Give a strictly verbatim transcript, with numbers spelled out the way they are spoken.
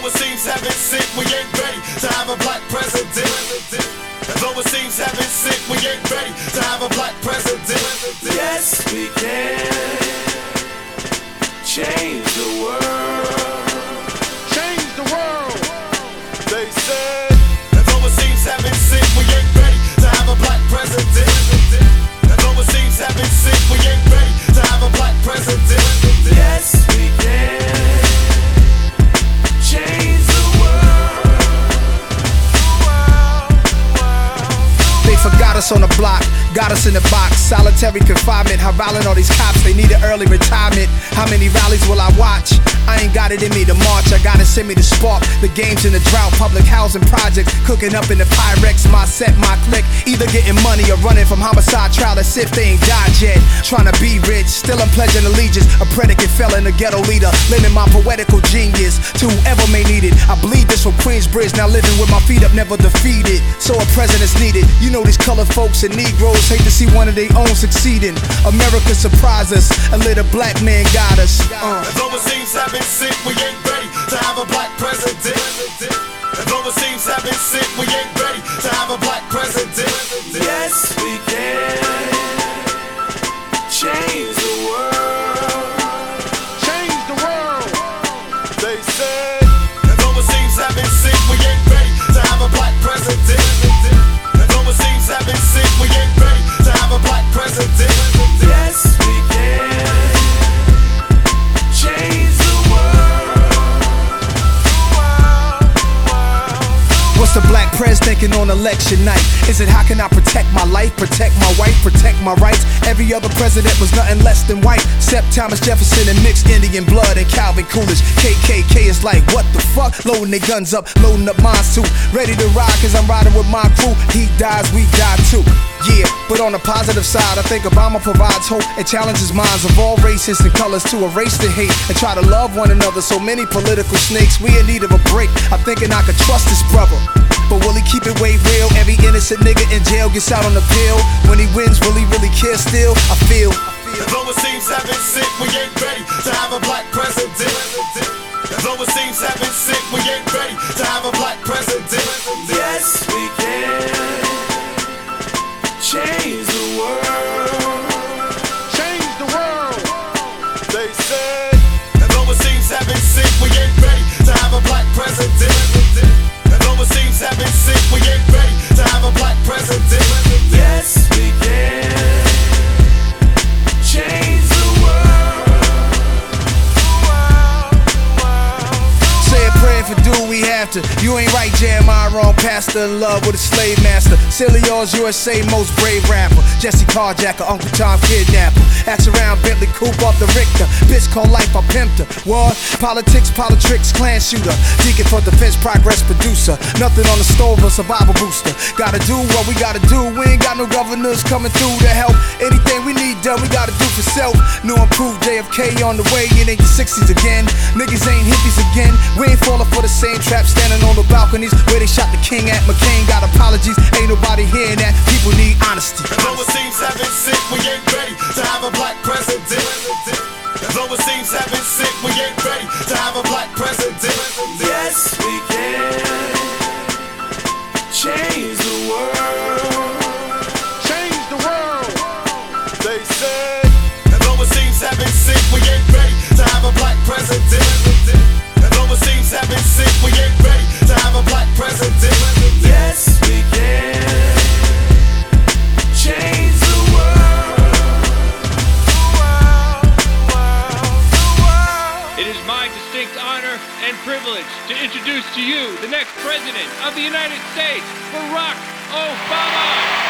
Although it seems heaven sent, we ain't ready to have a black president. Although it seems heaven sent, we ain't ready to have a black president. Yes, we can change the world. Change the world. They said, although it seems heaven sent, we ain't ready to have a black president. Although it seems heaven sent, we ain't ready to have a black president. Yes, we can change the world. They forgot us on the block, got us in the box. Solitary confinement, how violent all these cops, they need an early retirement. How many rallies will I watch? I ain't got it in me to march, I gotta send me the spark. The game's in the drought, public housing projects, cooking up in the Pyrex. My set, my clique, either getting money or running from homicide trial as if they ain't died yet. Trying to be rich, still I'm pledging allegiance. A predicate felon, a ghetto leader, lending my poetical genius to whoever may need it. I bleed this from Queensbridge, now living with my feet up, never defeated. So a president's needed. You know these colored folks and Negroes hate to see one of their own succeeding. America surprised us, a little black man got us. Uh. Although it seems heaven sent, we ain't ready to have a black president. Although it seems heaven sent, we ain't ready to have a black president. Yes, we can change the world. Change the world. They said, although it seems heaven sent, we ain't ready to have a black president. Although it seems heaven sent, we ain't ready to have a black president. Yes, we can change the world. What's the black press thinking on election night? Is it how can I protect my life, protect my wife, protect my rights? Every other president was nothing less than white, except Thomas Jefferson and mixed Indian blood and Calvin Coolidge. K K K is like, what the fuck? Loading their guns up, loading up mine too. Ready to ride cause I'm riding with my crew. He dies, we die too. Yeah, but on the positive side, I think Obama provides hope and challenges minds of all races and colors to erase the hate and try to love one another. So many political snakes, we in need of a break. I'm thinking I could trust this brother, but will he keep it way real? Every innocent nigga in jail gets out on the pill. When he wins, will he really care still? I feel although it seems heaven sent, we ain't ready to have a black president. Although it seems heaven sent, we ain't ready to have a black president. Yes, we can change the world. Change the world. They said, although it seems heaven sent, we ain't ready to have a black president. Although it seems heaven sent, we ain't ready to have a black president. Yes, we can change the world. say a prayer if it do, we have to. You ain't right, Jeremiah, wrong pastor, in love with a slave master. Silly yours, U S A most brave rapper. Jesse Carjacker, Uncle Tom kidnapper. Axe around Bentley coupe off the Richter. Bitch called life, I pimped her. What? Politics, politics, clan shooter. Deacon for defense, progress producer. Nothing on the stove, a survival booster. Gotta do what we gotta do. We ain't got no governors coming through to help. Anything we need done, we gotta do for self. New improved J F K on the way, it ain't the sixties again. Niggas ain't hippies again. We ain't falling for the same trap, standing on the balconies where they shot the king at. McCain got apologies, ain't nobody hearing that. People need honesty. Although it seems heaven sent, we ain't ready to have a black president. Although it seems heaven sent, we ain't ready to have a black president. Yes, we can change the world. Change the world. They said, although it seems heaven sent, we ain't ready to have a black president. Although it seems heaven sent, we ain't ready to have a black president. Yes, we can change the world. It is my distinct honor and privilege to introduce to you the next President of the United States, Barack Obama.